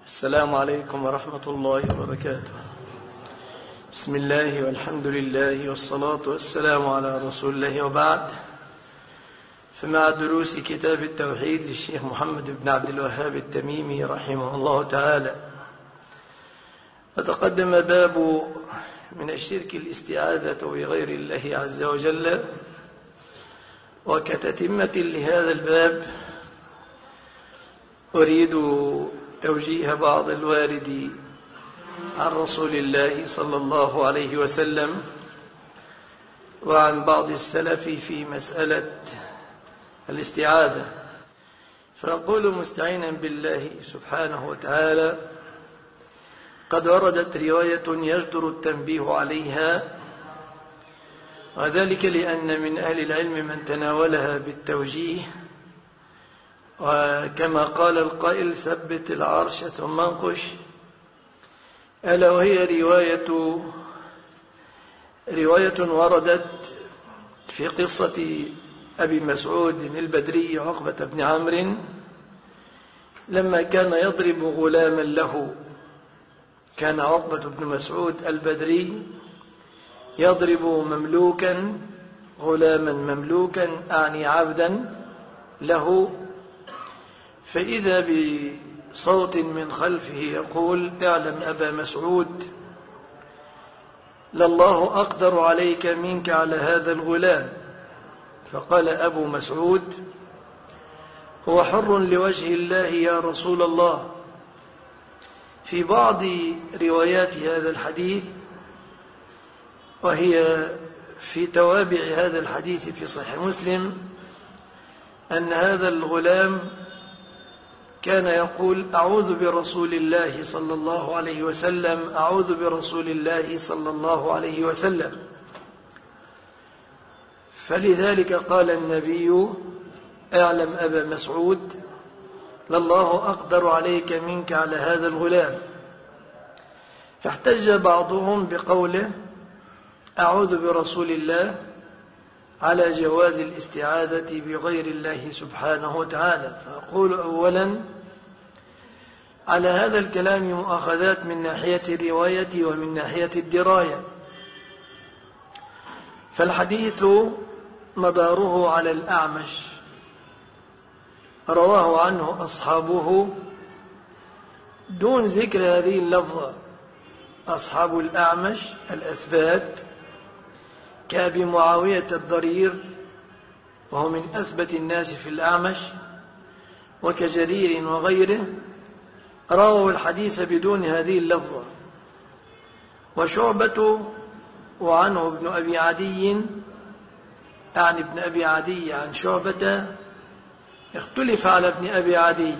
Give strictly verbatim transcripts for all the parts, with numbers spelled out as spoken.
السلام عليكم ورحمة الله وبركاته. بسم الله والحمد لله والصلاة والسلام على رسول الله، وبعد. فمع دروس كتاب التوحيد للشيخ محمد بن عبد الوهاب التميمي رحمه الله تعالى، وتقدم باب من الشرك الاستعاذة بغير الله عز وجل. وكتتمة لهذا الباب أريد توجيه بعض الوارد عن رسول الله صلى الله عليه وسلم وعن بعض السلف في مسألة الاستعاذة. فأقول مستعينا بالله سبحانه وتعالى: قد وردت رواية يجدر التنبيه عليها، وذلك لأن من أهل العلم من تناولها بالتوجيه، وكما قال القائل: ثبت العرش ثم انقش. ألا وهي رواية رواية وردت في قصة أبي مسعود البدري عقبة بن عمرو لما كان يضرب غلاما له. كان عقبة بن مسعود البدري يضرب مملوكا، غلاما مملوكا أعني عبدا له، فإذا بصوت من خلفه يقول: اعلم أبا مسعود، لله أقدر عليك منك على هذا الغلام. فقال أبو مسعود: هو حر لوجه الله يا رسول الله. في بعض روايات هذا الحديث، وهي في توابع هذا الحديث في صحيح مسلم، أن هذا الغلام كان يقول: أعوذ برسول الله صلى الله عليه وسلم، أعوذ برسول الله صلى الله عليه وسلم. فلذلك قال النبي: اعلم أبا مسعود، لله أقدر عليك منك على هذا الغلام. فاحتج بعضهم بقوله: أعوذ برسول الله على جواز الاستعاذة بغير الله سبحانه وتعالى. فأقول أولا: على هذا الكلام مؤاخذات من ناحية الرواية ومن ناحية الدراية. فالحديث مداره على الأعمش، رواه عنه أصحابه دون ذكر هذه اللفظة. أصحاب الأعمش الأثبات كأبي معاوية الضرير، وهو من أثبت الناس في الأعمش، وكجرير وغيره، رووا الحديث بدون هذه اللفظة. وشعبة وعنه ابن أبي عدي، يعني ابن أبي عدي عن شعبة، اختلف على ابن أبي عدي،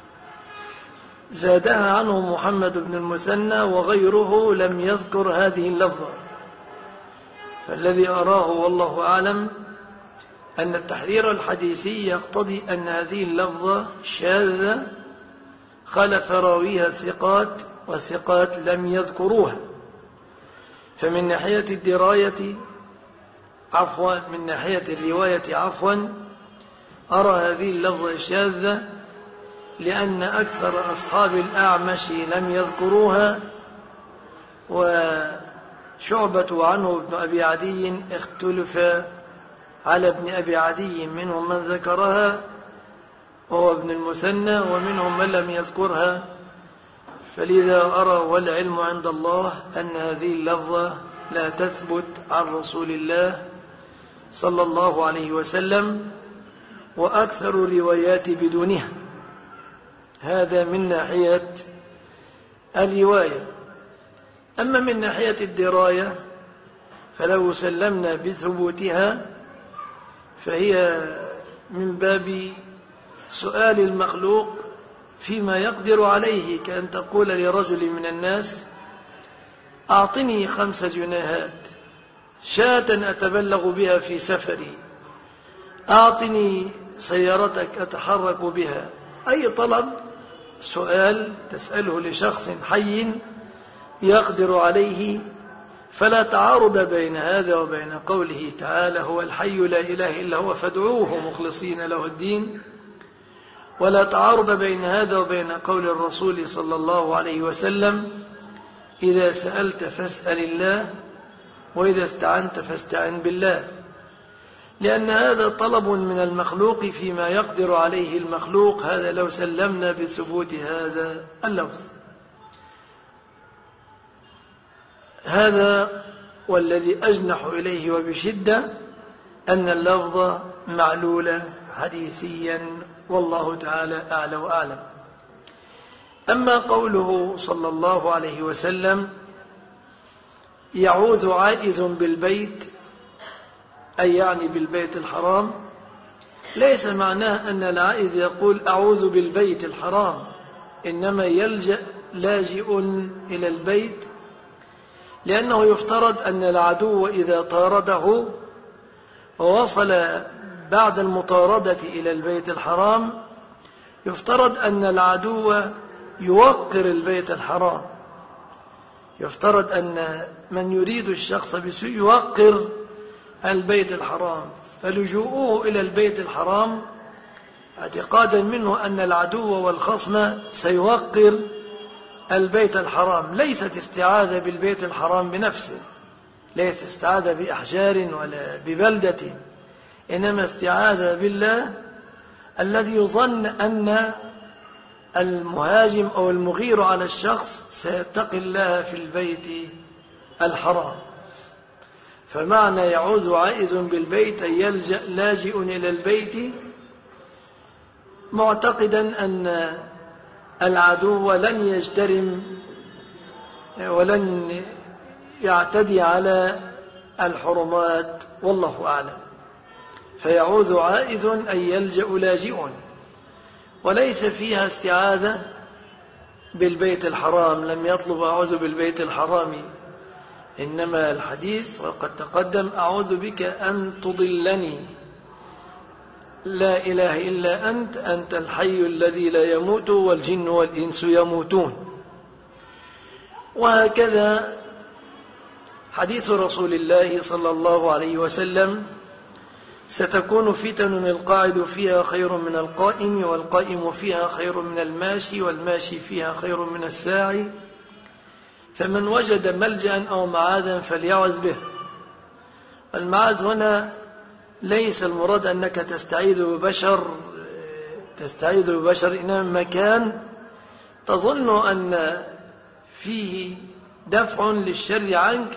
زادها عنه محمد بن المثنى وغيره لم يذكر هذه اللفظة. فالذي أراه والله أعلم أن التحرير الحديثي يقتضي أن هذه اللفظة شاذة خلف راويها الثقات، والثقات لم يذكروها. فمن ناحية الدراية عفوا من ناحية الرواية عفوا أرى هذه اللفظة شاذة، لأن أكثر أصحاب الأعمش لم يذكروها، وشعبة عنه ابن أبي عدي اختلف على ابن أبي عدي، منهم من ذكرها وهو ابن المثنى، ومنهم من لم يذكرها. فلذا أرى والعلم عند الله أن هذه اللفظة لا تثبت عن رسول الله صلى الله عليه وسلم، وأكثر الروايات بدونها. هذا من ناحية الرواية. أما من ناحية الدراية فلو سلمنا بثبوتها فهي من باب سؤال المخلوق فيما يقدر عليه، كأن تقول لرجل من الناس: أعطني خمس جنيهات، شاة أتبلغ بها في سفري، أعطني سيارتك أتحرك بها. أي طلب، سؤال تسأله لشخص حي يقدر عليه، فلا تعارض بين هذا وبين قوله تعالى: هو الحي لا إله إلا هو فادعوه مخلصين له الدين. ولا تعارض بين هذا وبين قول الرسول صلى الله عليه وسلم: إذا سألت فاسأل الله، وإذا استعنت فاستعن بالله، لأن هذا طلب من المخلوق فيما يقدر عليه المخلوق، هذا لو سلمنا بثبوت هذا اللفظ. هذا والذي أجنح إليه وبشدة أن اللفظ معلول حديثيا، والله تعالى أعلى وأعلم. أما قوله صلى الله عليه وسلم: يعوذ عائذ بالبيت، أي يعني بالبيت الحرام، ليس معناه أن العائذ يقول أعوذ بالبيت الحرام، إنما يلجأ لاجئ إلى البيت، لأنه يفترض أن العدو إذا طارده ووصل بعد المطاردة إلى البيت الحرام، يفترض أن العدو يوقر البيت الحرام، يفترض أن من يريد الشخص بسوء يوقر البيت الحرام، فلجوءه إلى البيت الحرام اعتقادا منه أن العدو والخصم سيوقر البيت الحرام، ليست استعاذة بالبيت الحرام بنفسه، ليست استعاذة بأحجار ولا ببلدة، إنما استعاذة بالله الذي يظن أن المهاجم أو المغير على الشخص سيتقي الله في البيت الحرام. فمعنى يعوذ عائذ بالبيت أن يلجأ لاجئ إلى البيت معتقدا أن العدو لن يجترم ولن يعتدي على الحرمات، والله أعلم. فيعوذ عائذ أن يلجأ لاجئ، وليس فيها استعاذة بالبيت الحرام، لم يطلب أعوذ بالبيت الحرام، إنما الحديث وقد تقدم: أعوذ بك أن تضلني، لا إله إلا أنت، أنت الحي الذي لا يموت والجن والإنس يموتون. وهكذا حديث رسول الله صلى الله عليه وسلم: ستكون فتن القاعد فيها خير من القائم، والقائم فيها خير من الماشي، والماشي فيها خير من الساعي، فمن وجد ملجأ أو معاذا فليعوذ به. المعاذ هنا ليس المراد أنك تستعيذ ببشر تستعيذ ببشر إنما مكان تظن أن فيه دفع للشر عنك،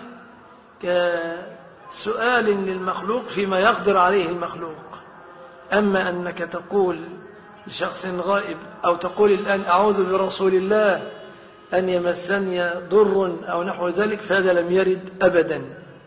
كسؤال للمخلوق فيما يقدر عليه المخلوق. أما أنك تقول لشخص غائب أو تقول الآن أعوذ برسول الله أن يمسني ضر أو نحو ذلك، فهذا لم يرد أبدا.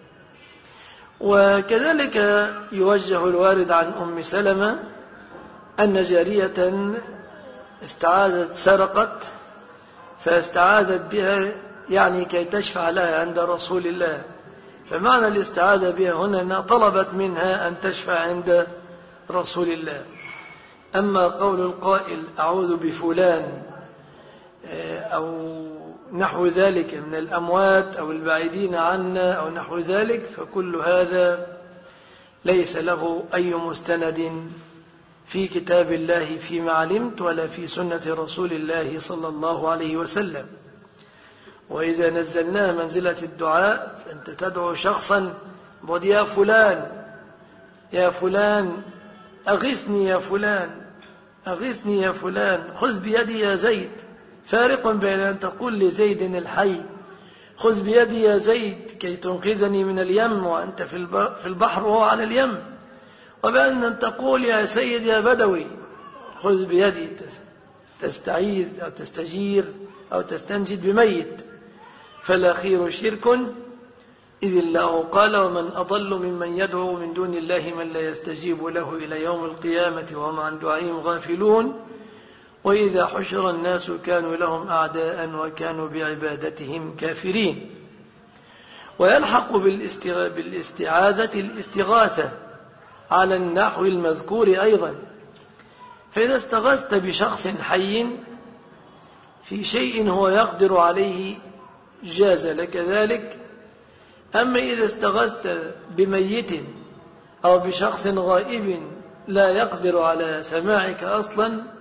وكذلك يوجه الوارد عن أم سلمة أن جارية استعاذت سرقت فاستعاذت بها يعني كي تشفع لها عند رسول الله، فمعنى الاستعاذة بها هنا أنها طلبت منها أن تشفع عند رسول الله. أما قول القائل أعوذ بفلان أو نحو ذلك من الأموات أو البعيدين عنا أو نحو ذلك، فكل هذا ليس له أي مستند في كتاب الله فيما علمت ولا في سنة رسول الله صلى الله عليه وسلم. وإذا نزلناه منزلة الدعاء فأنت تدعو شخصا بود يا فلان يا فلان أغثني يا فلان أغثني يا فلان، خذ بيدي يا زيد، فارق بين أن تقول لزيد الحي خذ بيدي يا زيد كي تنقذني من اليم وأنت في البحر وهو على اليم، وبأن أن تقول يا سيد يا بدوي خذ بيدي تستعيذ أو تستجير أو تستنجد بميت، فالأخير شرك، إذ الله قال ومن أضل ممن يدعو من دون الله من لا يستجيب له إلى يوم القيامة وهم عن دعائهم غافلون، وإذا حشر الناس كانوا لهم أعداء وكانوا بعبادتهم كافرين. ويلحق بالاستعاذة الاستغاثة على النحو المذكور أيضا، فإذا استغثت بشخص حي في شيء هو يقدر عليه جاز لك ذلك. أما إذا استغثت بميت أو بشخص غائب لا يقدر على سماعك أصلا،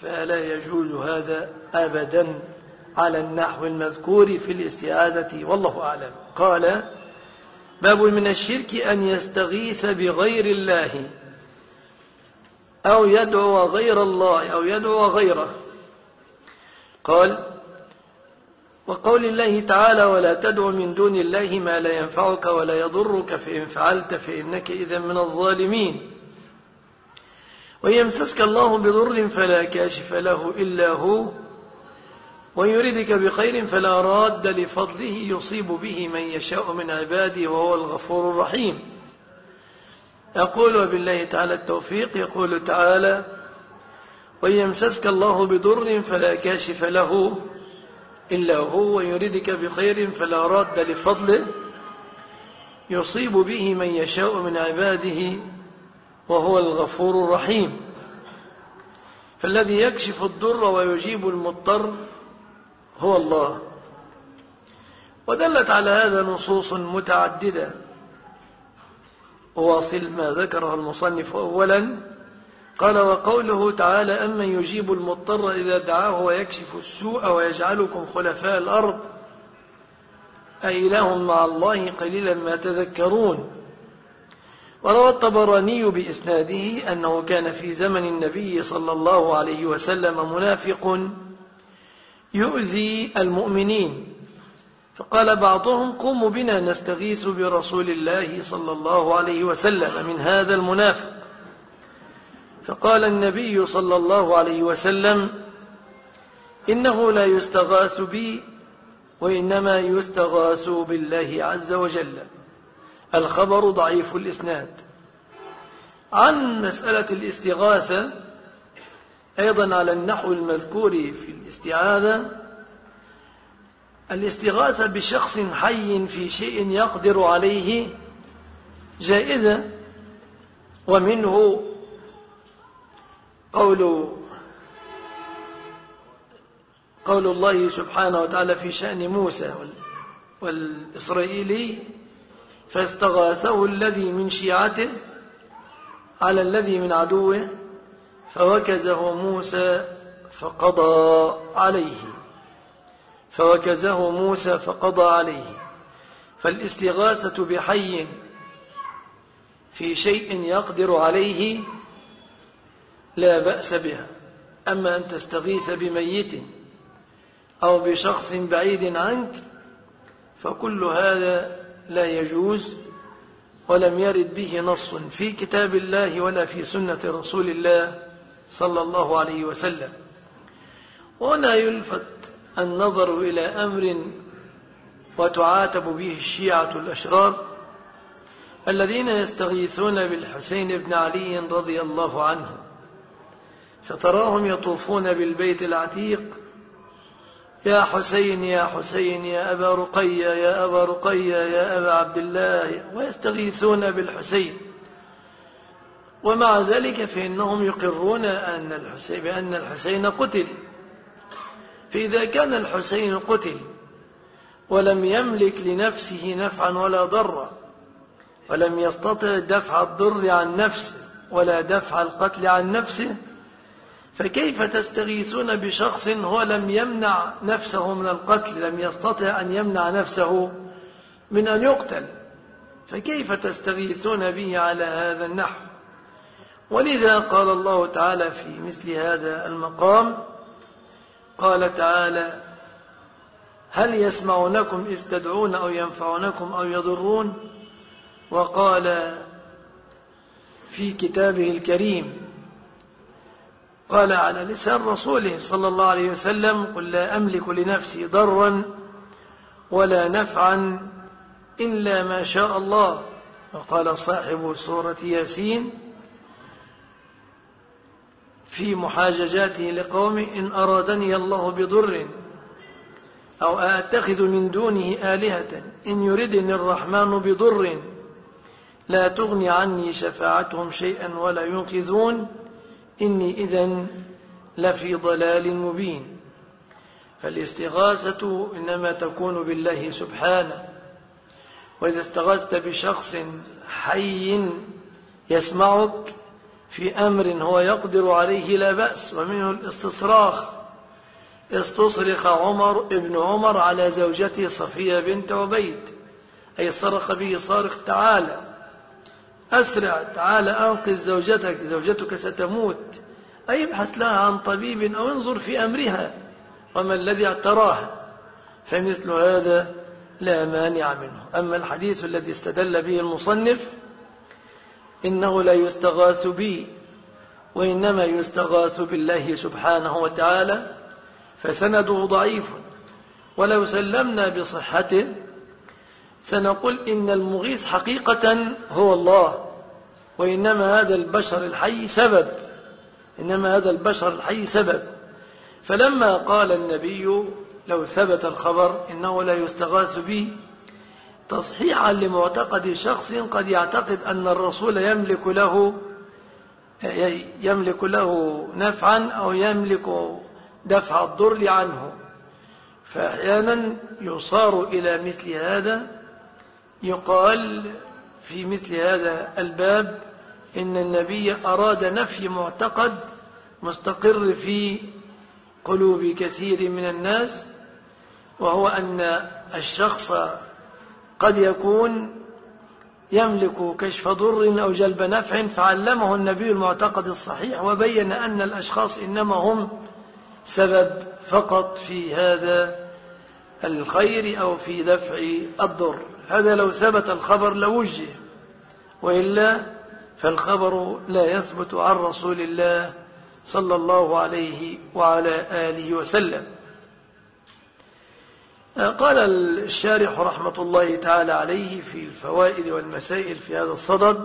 فلا يجوز هذا أبدا على النحو المذكور في الاستعاذة، والله أعلم. قال: باب من الشرك أن يستغيث بغير الله أو يدعو غير الله أو يدعو غيره. قال: وقول الله تعالى: ولا تدع من دون الله ما لا ينفعك ولا يضرك فإن فعلت فإنك إذا من الظالمين. ويمسسك الله بضر فلا كاشف له إلا هو ويردك بخير فلا راد لفضله يصيب به من يشاء من عباده وهو الغفور الرحيم. يقول: وبالله تعالى التوفيق. يقول تعالى: ويمسسك الله بضر فلا كاشف له إلا هو ويردك بخير فلا راد لفضله يصيب به من يشاء من عباده وهو الغفور الرحيم. فالذي يكشف الضر ويجيب المضطر هو الله. ودلت على هذا نصوص متعددة. واصل ما ذكره المصنف أولا، قال: وقوله تعالى: أمن يجيب المضطر إذا دعاه ويكشف السوء ويجعلكم خلفاء الأرض أإله مع الله قليلا ما تذكرون. وروى الطبراني بإسناده أنه كان في زمن النبي صلى الله عليه وسلم منافق يؤذي المؤمنين، فقال بعضهم: قوموا بنا نستغيث برسول الله صلى الله عليه وسلم من هذا المنافق. فقال النبي صلى الله عليه وسلم: إنه لا يستغاث بي وإنما يستغاث بالله عز وجل. الخبر ضعيف الإسناد. عن مسألة الاستغاثة أيضا على النحو المذكور في الاستعاذة: الاستغاثة بشخص حي في شيء يقدر عليه جائزة. ومنه قول قول الله سبحانه وتعالى في شأن موسى والإسرائيلي: فاستغاثه الذي من شيعته على الذي من عدوه فوكزه موسى فقضى عليه فوكزه موسى فقضى عليه. فالاستغاثة بحي في شيء يقدر عليه لا بأس بها. أما أن تستغيث بميت أو بشخص بعيد عنك فكل هذا لا يجوز، ولم يرد به نص في كتاب الله ولا في سنة رسول الله صلى الله عليه وسلم. وهنا يلفت النظر إلى أمر وتعاتب به الشيعة الأشرار الذين يستغيثون بالحسين بن علي رضي الله عنه، فتراهم يطوفون بالبيت العتيق: يا حسين يا حسين يا أبا رقية يا أبا رقية يا أبا عبد الله، ويستغيثون بالحسين. ومع ذلك فإنهم يقرون أن الحسين بأن الحسين قتل. فإذا كان الحسين قتل ولم يملك لنفسه نفعا ولا ضرا، ولم يستطع دفع الضر عن نفسه ولا دفع القتل عن نفسه، فكيف تستغيثون بشخص هو لم يمنع نفسه من القتل، لم يستطع أن يمنع نفسه من أن يقتل؟ فكيف تستغيثون به على هذا النحو؟ ولذا قال الله تعالى في مثل هذا المقام، قال تعالى: هل يسمعونكم إذ تدعون أو ينفعونكم أو يضرون؟ وقال في كتابه الكريم، قال على لسان رسوله صلى الله عليه وسلم: قل لا أملك لنفسي ضرا ولا نفعا إلا ما شاء الله. وقال صاحب سورة ياسين في محاججاته لقومه: إن أرادني الله بضر أو أتخذ من دونه آلهة إن يردني الرحمن بضر لا تغني عني شفاعتهم شيئا ولا ينقذون إني إذن لفي ضلال مبين. فالاستغاثة إنما تكون بالله سبحانه. وإذا استغاثت بشخص حي يسمعك في أمر هو يقدر عليه لا بأس، ومنه الاستصراخ. استصرخ عمر ابن عمر على زوجته صفية بنت عبيد، أي صرخ به صارخ: تعالى أسرع، تعالى أنقذ زوجتك، زوجتك ستموت، أي ابحث لها عن طبيب أو انظر في أمرها وما الذي اعتراها. فمثل هذا لا مانع منه. أما الحديث الذي استدل به المصنف إنه لا يستغاث به وإنما يستغاث بالله سبحانه وتعالى، فسنده ضعيف، ولو سلمنا بصحته سنقول إن المغيث حقيقة هو الله، وإنما هذا البشر الحي سبب، إنما هذا البشر الحي سبب. فلما قال النبي لو ثبت الخبر إنه لا يستغاث به تصحيحا لمعتقد شخص قد يعتقد أن الرسول يملك له يملك له نفعا أو يملك دفع الضر عنه، فأحيانا يصار إلى مثل هذا، يقال في مثل هذا الباب إن النبي أراد نفي معتقد مستقر في قلوب كثير من الناس، وهو أن الشخص قد يكون يملك كشف ضر أو جلب نفع، فعلمه النبي المعتقد الصحيح وبين أن الأشخاص إنما هم سبب فقط في هذا الخير أو في دفع الضر. هذا لو ثبت الخبر لوجه، وإلا فالخبر لا يثبت عن رسول الله صلى الله عليه وعلى آله وسلم. قال الشارح رحمة الله تعالى عليه في الفوائد والمسائل في هذا الصدد: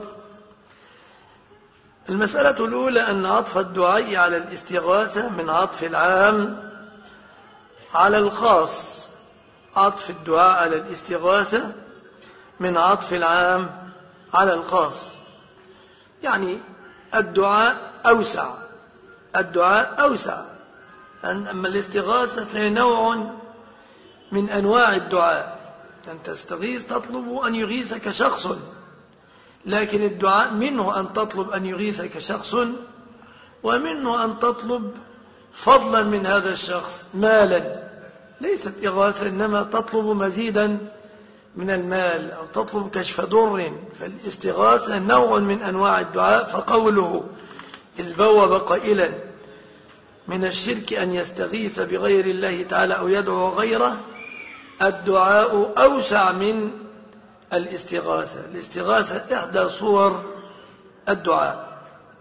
المسألة الأولى أن عطف الدعاء على الاستغاثة من عطف العام على الخاص. عطف الدعاء على الاستغاثة من عطف العام على الخاص، يعني الدعاء أوسع، الدعاء أوسع. أما الاستغاثة فهي نوع من أنواع الدعاء، أن تستغيث تطلب أن يغيثك شخص، لكن الدعاء منه أن تطلب أن يغيثك شخص، ومنه أن تطلب فضلا من هذا الشخص مالا، ليست إغاثة إنما تطلب مزيدا من المال أو تطلب كشف ضر. فالاستغاثة نوع من أنواع الدعاء. فقوله إذ بوب قائلا من الشرك أن يستغيث بغير الله تعالى أو يدعو غيره، الدعاء أوسع من الاستغاثة. الاستغاثة إحدى صور الدعاء.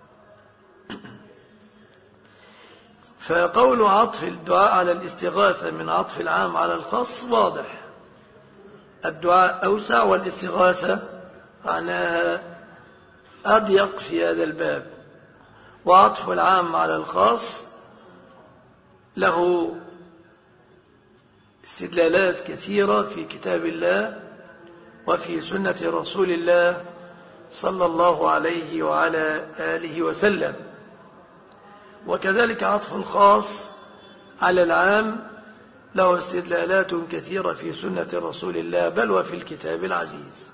فقول عطف الدعاء على الاستغاثة من عطف العام على الخاص واضح، الدعاء أوسع والاستغاثة معناها أضيق في هذا الباب. وعطف العام على الخاص له استدلالات كثيرة في كتاب الله وفي سنة رسول الله صلى الله عليه وعلى آله وسلم. وكذلك عطف الخاص على العام له استدلالات كثيرة في سنة رسول الله بل وفي الكتاب العزيز.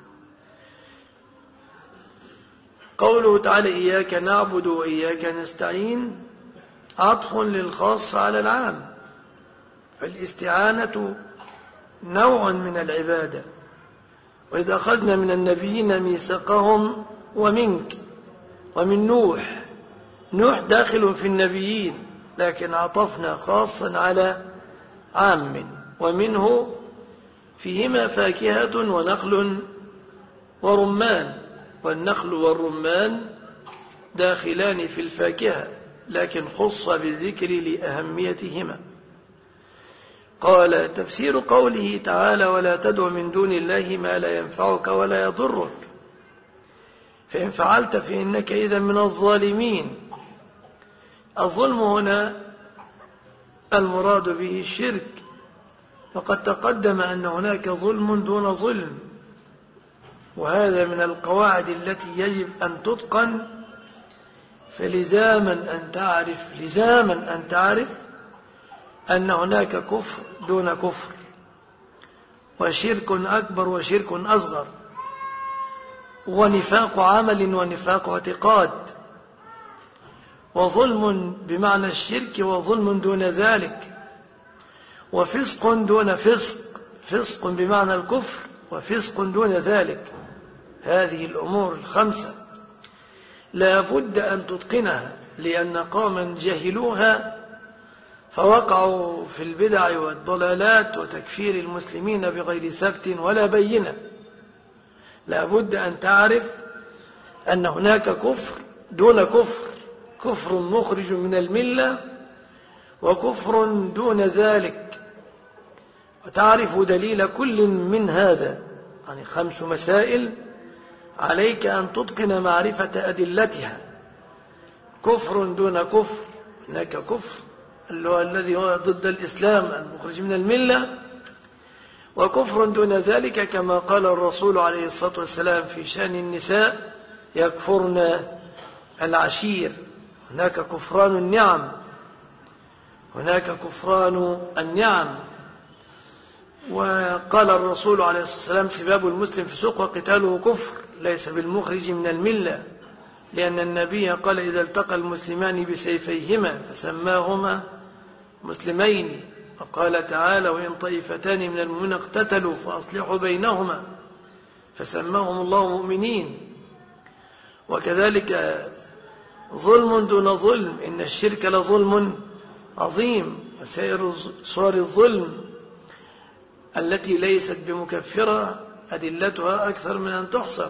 قوله تعالى إياك نعبد وإياك نستعين عطف للخاص على العام، فالاستعانة نوع من العبادة. وإذا أخذنا من النبيين ميثاقهم ومنك ومن نوح، نوح داخل في النبيين لكن عطفنا خاصا على عام. ومنه فيهما فاكهة ونخل ورمان، والنخل والرمان داخلان في الفاكهة لكن خص بالذكر لأهميتهما. قال تفسير قوله تعالى ولا تدع من دون الله ما لا ينفعك ولا يضرك، فإن فعلت فإنك إذا من الظالمين. الظلم هنا المراد به الشرك، وقد تقدم أن هناك ظلم دون ظلم، وهذا من القواعد التي يجب أن تتقن. فلزاما أن تعرف لزاما أن تعرف أن هناك كفر دون كفر، وشرك أكبر وشرك أصغر، ونفاق عمل ونفاق اعتقاد. وظلم بمعنى الشرك وظلم دون ذلك، وفسق دون فسق، فسق بمعنى الكفر وفسق دون ذلك. هذه الأمور الخمسة لا بد أن تتقنها، لأن قوما جهلوها فوقعوا في البدع والضلالات وتكفير المسلمين بغير ثبت ولا بينة. لا بد أن تعرف أن هناك كفر دون كفر، كفر مخرج من الملة وكفر دون ذلك، وتعرف دليل كل من هذا. يعني خمس مسائل عليك أن تتقن معرفة أدلتها. كفر دون كفر، هناك كفر الذي هو ضد الإسلام المخرج من الملة، وكفر دون ذلك كما قال الرسول عليه الصلاة والسلام في شأن النساء: يكفرن العشير. هناك كفران النعم، هناك كفران النعم. وقال الرسول عليه الصلاة والسلام: سباب المسلم فسوق وقتاله كفر، ليس بالمخرج من الملة، لأن النبي قال: إذا التقى المسلمان بسيفيهما فسماهما مسلمين. وقال تعالى: وإن طائفتان من المؤمنين اقتتلوا فأصلحوا بينهما فسماهم الله مؤمنين. وكذلك ظلم دون ظلم، إن الشرك لظلم عظيم، وسائر صور الظلم التي ليست بمكفرة أدلتها أكثر من أن تحصر.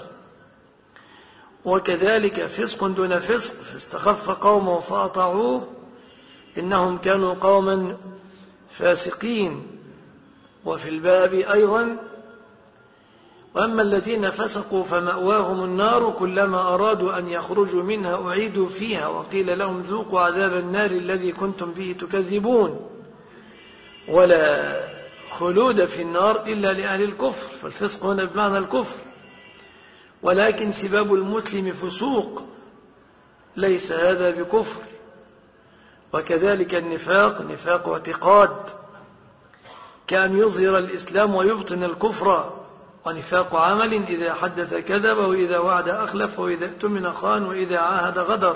وكذلك فسق دون فسق، فاستخف قومه فأطاعوه إنهم كانوا قوما فاسقين. وفي الباب أيضا: وأما الذين فسقوا فمأواهم النار كلما أرادوا أن يخرجوا منها أعيدوا فيها وقيل لهم ذوقوا عذاب النار الذي كنتم به تكذبون. ولا خلود في النار إلا لأهل الكفر، فالفسق هنا بمعنى الكفر. ولكن سباب المسلم فسوق، ليس هذا بكفر. وكذلك النفاق، نفاق اعتقاد، كأن يظهر الإسلام ويبطن الكفر. ونفاق عمل، إذا حدث كذب، وإذا وعد أخلف، وإذا اؤتمن خان، وإذا عاهد غدر.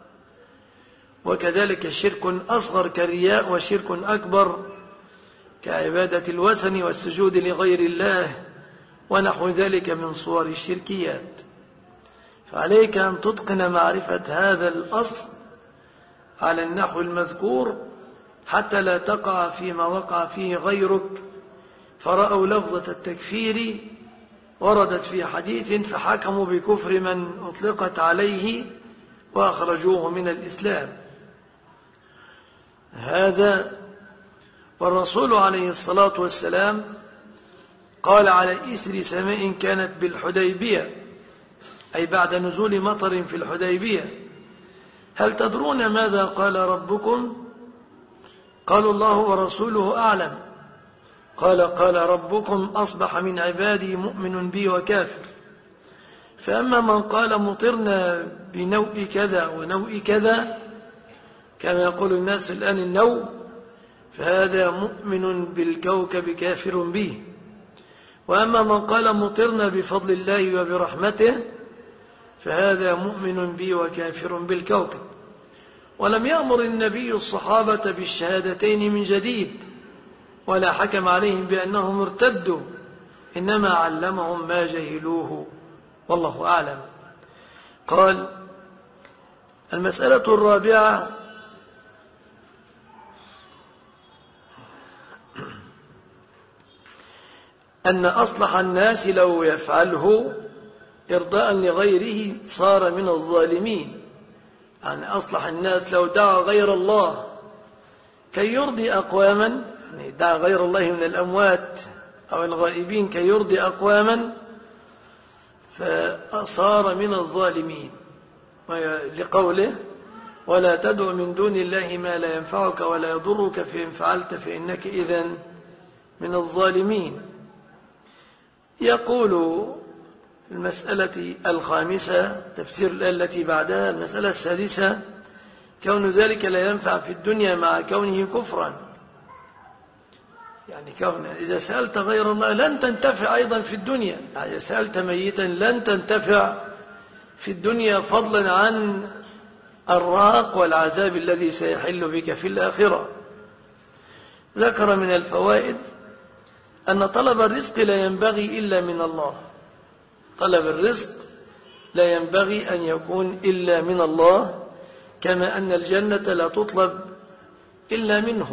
وكذلك شرك أصغر كالرياء، وشرك أكبر كعبادة الوثن والسجود لغير الله ونحو ذلك من صور الشركيات. فعليك أن تتقن معرفة هذا الأصل على النحو المذكور حتى لا تقع فيما وقع فيه غيرك، فرأوا لفظة التكفير وردت في حديث فحكموا بكفر من أطلقت عليه وأخرجوه من الإسلام. هذا. والرسول عليه الصلاة والسلام قال: على إثر سماء كانت بالحديبية، أي بعد نزول مطر في الحديبية: هل تدرون ماذا قال ربكم؟ قالوا: الله ورسوله أعلم. قال: قال ربكم: أصبح من عبادي مؤمن بي وكافر. فأما من قال مطرنا بنوء كذا ونوء كذا، كما يقول الناس الآن النوء، فهذا مؤمن بالكوكب كافر به. وأما من قال مطرنا بفضل الله وبرحمته، فهذا مؤمن بي وكافر بالكوكب. ولم يأمر النبي الصحابة بالشهادتين من جديد، ولا حكم عليهم بأنهم ارتدوا، إنما علمهم ما جهلوه، والله أعلم. قال: المسألة الرابعة: أن أصلح الناس لو يفعله إرضاء لغيره صار من الظالمين. يعني أصلح الناس لو دعا غير الله كي يرضي أقواما، يعني دعا غير الله من الأموات أو الغائبين كي يرضي أقواما، فصار من الظالمين، لقوله: ولا تدع من دون الله ما لا ينفعك ولا يضرك فإن فعلت فإنك إذن من الظالمين. يقول في المسألة الخامسة تفسير الآية التي بعدها: المسألة السادسة: كون ذلك لا ينفع في الدنيا مع كونه كفرا. يعني كون إذا سألت غير الله لن تنتفع أيضا في الدنيا، يعني إذا سألت ميتا لن تنتفع في الدنيا، فضلا عن الراق والعذاب الذي سيحل بك في الآخرة. ذكر من الفوائد أن طلب الرزق لا ينبغي إلا من الله. طلب الرزق لا ينبغي أن يكون إلا من الله، كما أن الجنة لا تطلب إلا منه.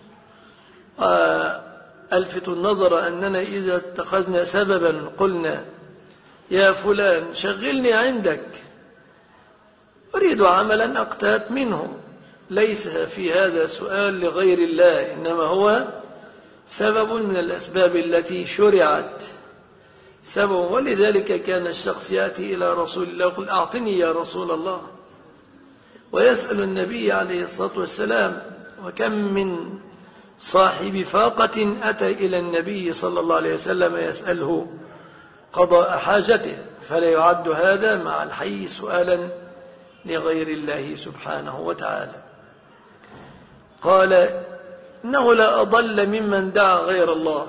ألفت النظر أننا إذا اتخذنا سببا قلنا يا فلان شغلني عندك، أريد عملا أقتات منه، ليس في هذا سؤال لغير الله، إنما هو سبب من الأسباب التي شرعت سبب. ولذلك كان الشخص يأتي إلى رسول الله يقول أعطني يا رسول الله، ويسأل النبي عليه الصلاة والسلام. وكم من صاحب فاقة أتى إلى النبي صلى الله عليه وسلم يسأله قضاء حاجته، فلا يعد هذا مع الحي سؤالا لغير الله سبحانه وتعالى. قال إنه لا أضل ممن دعا غير الله.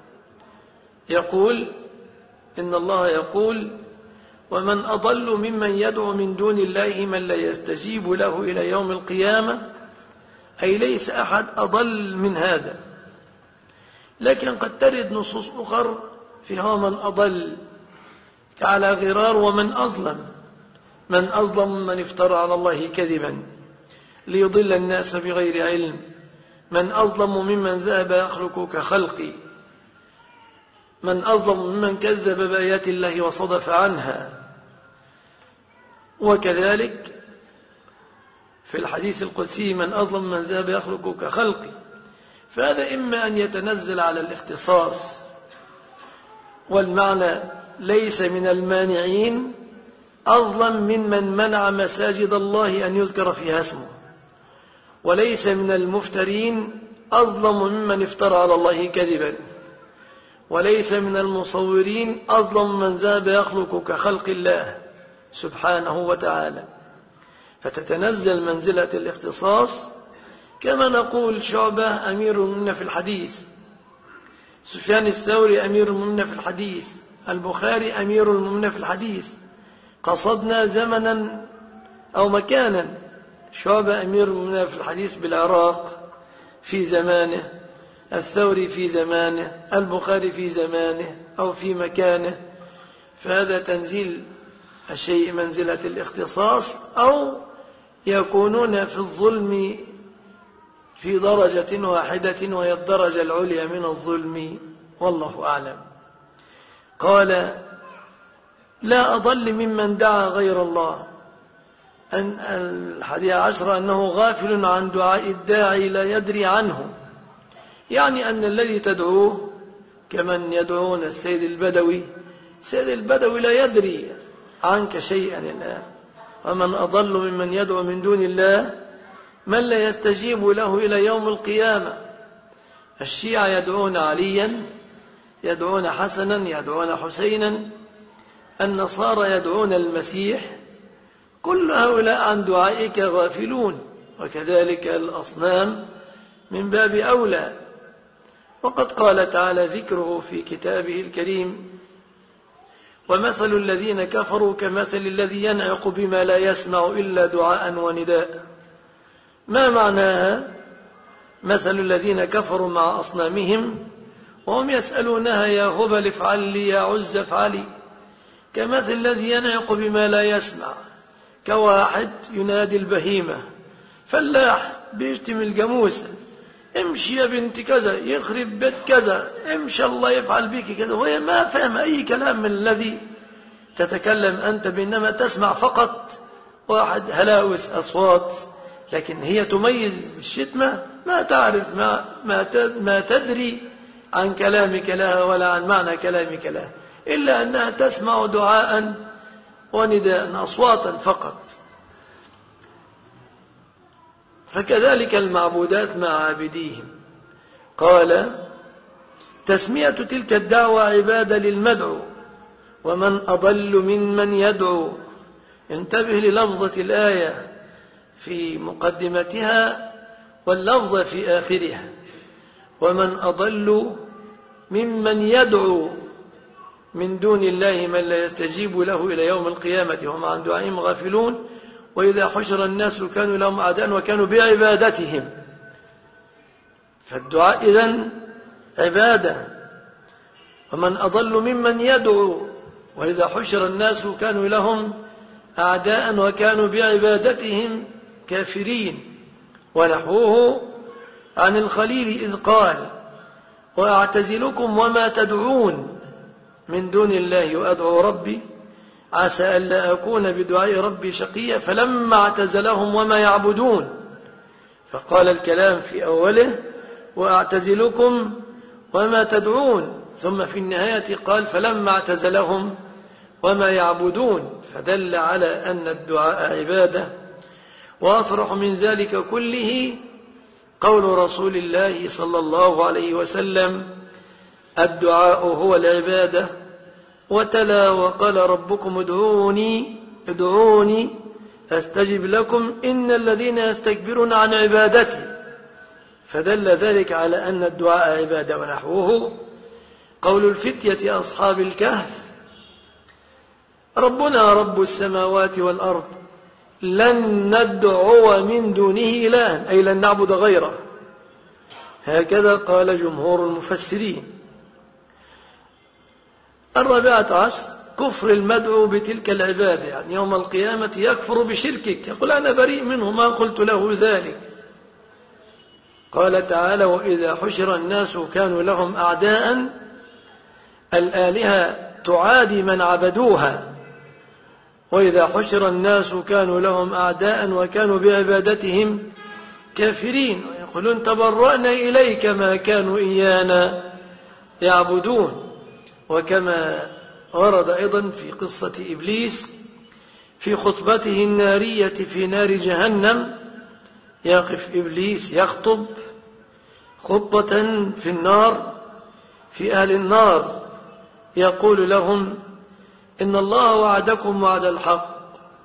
يقول إن الله يقول ومن أضل ممن يدعو من دون الله من لا يستجيب له إلى يوم القيامة، أي ليس أحد أضل من هذا. لكن قد ترد نصوص أخرى فيها من أضل كعلى غرار ومن أظلم. من أظلم من افترى على الله كذبا ليضل الناس بغير علم، من أظلم ممن ذهب يخلق كخلقي، من أظلم ممن كذب بآيات الله وصدف عنها. وكذلك في الحديث القدسي من أظلم من ذهب يخلق كخلقي. فهذا إما أن يتنزل على الاختصاص، والمعنى ليس من المانعين أظلم ممن منع مساجد الله أن يذكر فيها اسمه، وليس من المفترين أظلم ممن افترى على الله كذبا، وليس من المصورين أظلم من ذهب يخلق كخلق الله سبحانه وتعالى. فتتنزل منزلة الاختصاص، كما نقول شعبة أمير المؤمنين في الحديث، سفيان الثوري أمير المؤمنين في الحديث، البخاري أمير المؤمنين في الحديث. قصدنا زمنا أو مكانا، شعبة أمير المؤمنين في الحديث بالعراق في زمانه، الثوري في زمانه، البخاري في زمانه أو في مكانه. فهذا تنزيل الشيء منزلة الاختصاص، أو يكونون في الظلم في درجة واحدة وهي الدرجة العليا من الظلم، والله أعلم. قال لا أضل ممن دعا غير الله. أن الحادي عشر أنه غافل عن دعاء الداعي لا يدري عنه، يعني أن الذي تدعوه كمن يدعون السيد البدوي، السيد البدوي لا يدري عنك شيئا الآن. ومن أضل ممن يدعو من دون الله من لا يستجيب له إلى يوم القيامة. الشيعة يدعون عليا، يدعون حسنا، يدعون حسينا، النصارى يدعون المسيح. كل هؤلاء عن دعائك غافلون، وكذلك الأصنام من باب أولى. وقد قال تعالى ذكره في كتابه الكريم ومثل الذين كفروا كمثل الذي ينعق بما لا يسمع إلا دعاء ونداء. ما معناها؟ مثل الذين كفروا مع أصنامهم وهم يسألونها يا هبل افعل لي، يا عز افعلي، كمثل الذي ينعق بما لا يسمع، كواحد ينادي البهيمة، فلاح بيشتم الجاموسة، امشي يا بنت كذا، يخرب بيت كذا، امشي الله يفعل بك كذا، وهي ما فهم أي كلام من الذي تتكلم أنت، بينما تسمع فقط واحد هلاوس أصوات، لكن هي تميز الشتمة، ما تعرف ما, ما, ما تدري عن كلامك لها ولا عن معنى كلامك لها، إلا أنها تسمع دعاء ونداء، أصواتا فقط. فكذلك المعبودات مع عابديهم. قال تسمية تلك الدعوة عبادة للمدعو، ومن أضل ممن يدعو. انتبه للفظة الآية في مقدمتها واللفظة في آخرها، ومن أضل ممن يدعو من دون الله من لا يستجيب له إلى يوم القيامة وهم عن دعائهم غافلون. وإذا حشر الناس كانوا لهم أعداء وكانوا بعبادتهم. فالدعاء إذن عبادة. ومن أضل ممن يدعو وإذا حشر الناس كانوا لهم أعداء وكانوا بعبادتهم كافرين. ونحوه عن الخليل إذ قال وأعتزلكم وما تدعون من دون الله وأدعو ربي عسى ألا أكون بدعاء ربي شقيا فلما اعتزلهم وما يعبدون. فقال الكلام في أوله وأعتزلكم وما تدعون، ثم في النهاية قال فلما اعتزلهم وما يعبدون، فدل على أن الدعاء عبادة. وأصرح من ذلك كله قول رسول الله صلى الله عليه وسلم الدعاء هو العبادة. وتلا وقال ربكم ادعوني ادعوني أستجب لكم إن الذين يستكبرون عن عبادتي، فدل ذلك على أن الدعاء عبادة. ونحوه قول الفتية أصحاب الكهف ربنا رب السماوات والأرض لن ندعو من دونه إلها، أي لن نعبد غيره. هكذا قال جمهور المفسرين. الرابعة عشر كفر المدعو بتلك العبادة، يعني يوم القيامة يكفر بشركك، يقول أنا بريء منه ما قلت له ذلك. قال تعالى وإذا حشر الناس كانوا لهم أعداء، الآلهة تعادي من عبدوها. وإذا حشر الناس كانوا لهم أعداء وكانوا بعبادتهم كافرين، ويقولون تبرأنا إليك ما كانوا إيانا يعبدون. وكما ورد أيضا في قصة إبليس في خطبته النارية في نار جهنم، يقف إبليس يخطب خطبة في النار في أهل النار، يقول لهم إن الله وعدكم وعد الحق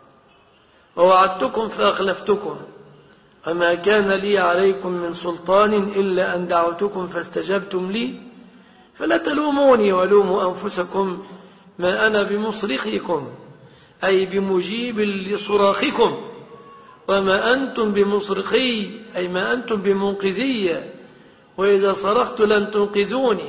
ووعدتكم فأخلفتكم وما كان لي عليكم من سلطان إلا أن دعوتكم فاستجبتم لي فلا تلوموني ولوموا أنفسكم ما أنا بمصرخكم أي بمجيب لصراخكم وما أنتم بمصرخي أي ما أنتم بمنقذي وإذا صرخت لن تنقذوني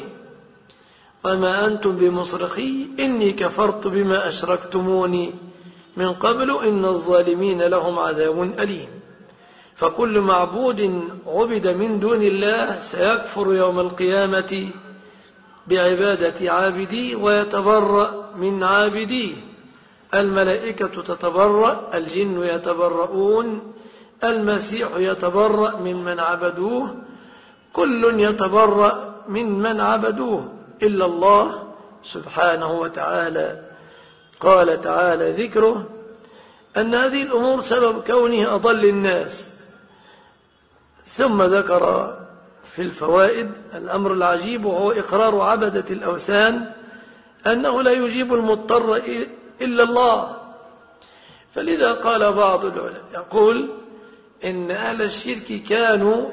وما أنتم بمصرخي إني كفرت بما أشركتموني من قبل إن الظالمين لهم عذاب أليم. فكل معبود عبد من دون الله سيكفر يوم القيامة بعبادة عابديه ويتبرأ من عابديه. الملائكة تتبرأ، الجن يتبرؤون، المسيح يتبرأ من من عبدوه، كل يتبرأ من من عبدوه إلا الله سبحانه وتعالى. قال تعالى ذكره أن هذه الأمور سبب كونه أضل الناس. ثم ذكر في الفوائد الأمر العجيب وهو إقرار عبدة الأوثان أنه لا يجيب المضطر إلا الله. فلذا قال بعض العلماء يقول إن أهل الشرك كانوا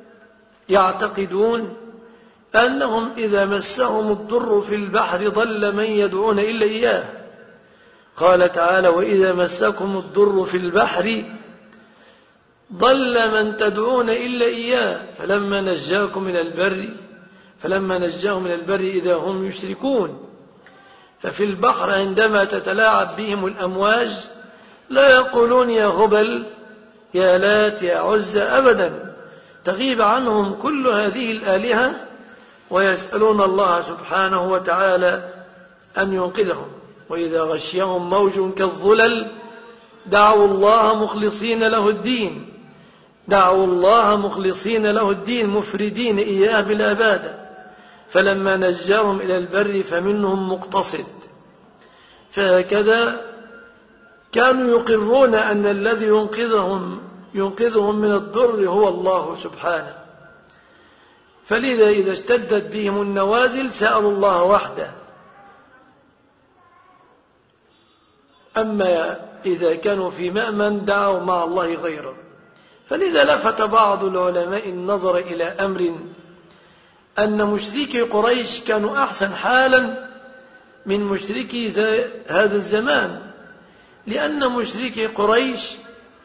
يعتقدون أنهم إذا مسهم الضر في البحر ضل من يدعون إلا إياه. قال تعالى وإذا مسكم الضر في البحر ضل من تدعون إلا إياه فلما نجاكم إلى البر فلما نجاهم إلى البر إذا هم يشركون. ففي البحر عندما تتلاعب بهم الأمواج لا يقولون يا هبل يا لات يا عزى أبدا، تغيب عنهم كل هذه الآلهة ويسألون الله سبحانه وتعالى أن ينقذهم. وإذا غشيهم موج كالظلل دعوا الله مخلصين له الدين دعوا الله مخلصين له الدين مفردين إياه بالعبادة فلما نجاهم إلى البر فمنهم مقتصد. فهكذا كانوا يقرون أن الذي ينقذهم ينقذهم من الضر هو الله سبحانه. فلذا إذا اشتدت بهم النوازل سألوا الله وحده. أما إذا كانوا في مأمن دعوا مع الله غيره. فلذا لفت بعض العلماء النظر إلى أمر أن مشركي قريش كانوا أحسن حالا من مشركي هذا الزمان، لأن مشركي قريش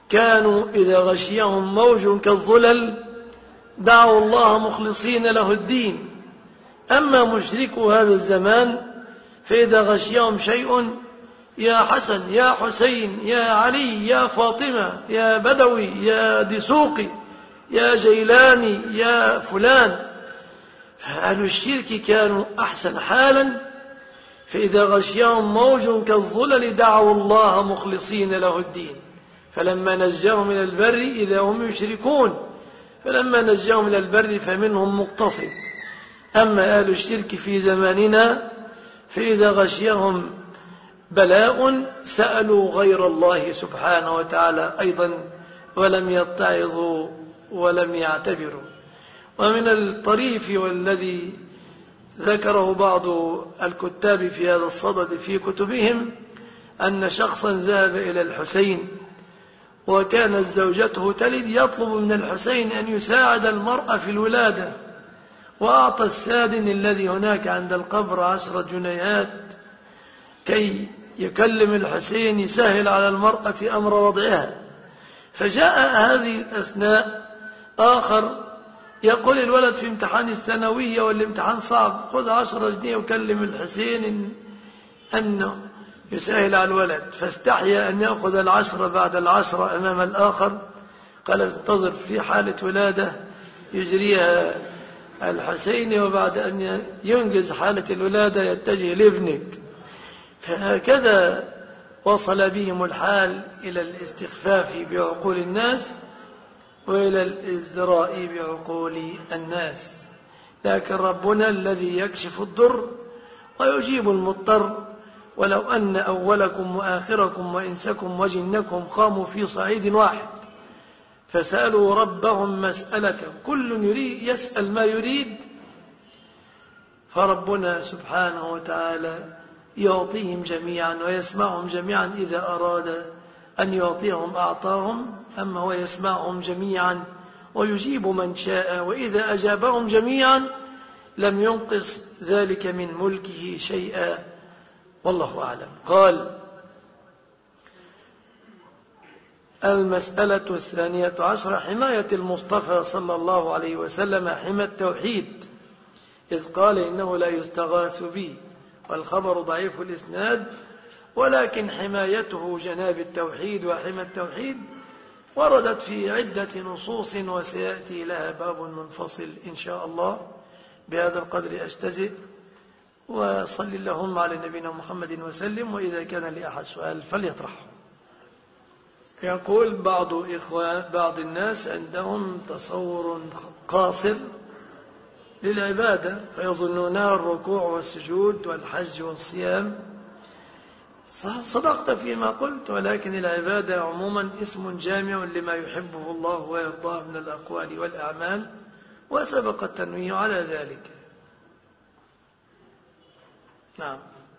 كانوا إذا غشيهم موج كالظلل دعوا الله مخلصين له الدين. أما مشركو هذا الزمان فإذا غشيهم شيء يا حسن يا حسين يا علي يا فاطمة يا بدوي يا دسوقي يا جيلاني يا فلان. فأهل الشرك كانوا أحسن حالا، فإذا غشيهم موج كالظلل دعوا الله مخلصين له الدين، فلما نجاهم إلى البر إذا هم يشركون، فلما نجاهم إلى البر فمنهم مقتصد. أما أهل الشرك في زماننا فإذا غشيهم بلاء سألوا غير الله سبحانه وتعالى أيضا ولم يتعظوا ولم يعتبروا. ومن الطريف والذي ذكره بعض الكتاب في هذا الصدد في كتبهم أن شخصا ذهب إلى الحسين وكانت زوجته تلد، يطلب من الحسين أن يساعد المرأة في الولادة، وأعطى السادن الذي هناك عند القبر عشرة جنيهات كي يكلم الحسين يسهل على المرأة أمر وضعها. فجاء هذه الأثناء آخر يقول الولد في امتحان الثانوية والامتحان صعب، خذ عشرة جنيه وكلم الحسين إن أنه يسهل على الولد. فاستحيا أن يأخذ العشرة بعد العشرة أمام الآخر، قال انتظر في حالة ولادة يجريها الحسين، وبعد أن ينجز حالة الولادة يتجه لابنك. فهكذا وصل بهم الحال إلى الاستخفاف بعقول الناس وإلى الازدراء بعقول الناس. لكن ربنا الذي يكشف الضر ويجيب المضطر. ولو أن أولكم وآخركم وإنسكم وجنكم قاموا في صعيد واحد فسألوا ربهم مسألة كل يريد يسأل ما يريد، فربنا سبحانه وتعالى يعطيهم جميعا ويسمعهم جميعا. إذا أراد أن يعطيهم أعطاهم، أما هو يسمعهم جميعا ويجيب من شاء، وإذا أجابهم جميعا لم ينقص ذلك من ملكه شيئا، والله أعلم. قال: المسألة الثانية عشرة حماية المصطفى صلى الله عليه وسلم حمى التوحيد، إذ قال إنه لا يستغاث بي، والخبر ضعيف الإسناد، ولكن حمايته جناب التوحيد وحمى التوحيد وردت في عدة نصوص وسيأتي لها باب منفصل إن شاء الله. بهذا القدر أجتزئ، وصل اللهم على نبينا محمد وسلم. وإذا كان لأحد سؤال فليطرحه. يقول بعض إخوان بعض الناس عندهم تصور قاصر للعبادة، فيظنونها الركوع والسجود والحج والصيام. صدقت فيما قلت، ولكن العبادة عموما اسم جامع لما يحبه الله ويرضاه من الأقوال والأعمال، وسبق التنويه على ذلك. نعم.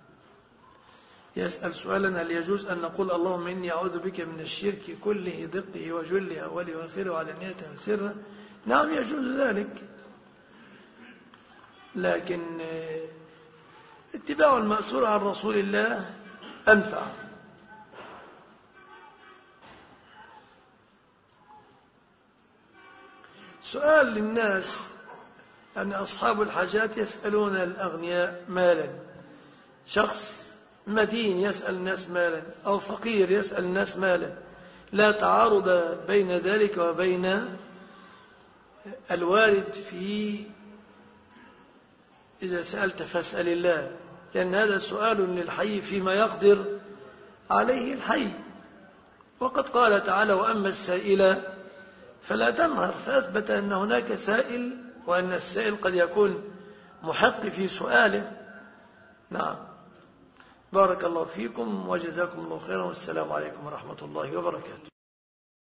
يسأل سؤالا: هل يجوز أن نقول اللهم إني أعوذ بك من الشرك كله دقه وجله أوله وآخره وعلانيته وسره؟ نعم يجوز ذلك، لكن اتباع المأثور عن رسول الله أنفع. سؤال للناس أن أصحاب الحاجات يسألون الأغنياء مالا، شخص مدين يسأل الناس مالا أو فقير يسأل الناس مالا، لا تعارض بين ذلك وبين الوارد في إذا سألت فاسأل الله، لأن هذا سؤال للحي فيما يقدر عليه الحي. وقد قال تعالى: وأما السائل فلا تنهر، فأثبت أن هناك سائل وأن السائل قد يكون محق في سؤاله. نعم. بارك الله فيكم وجزاكم الله خيرا، والسلام عليكم ورحمة الله وبركاته.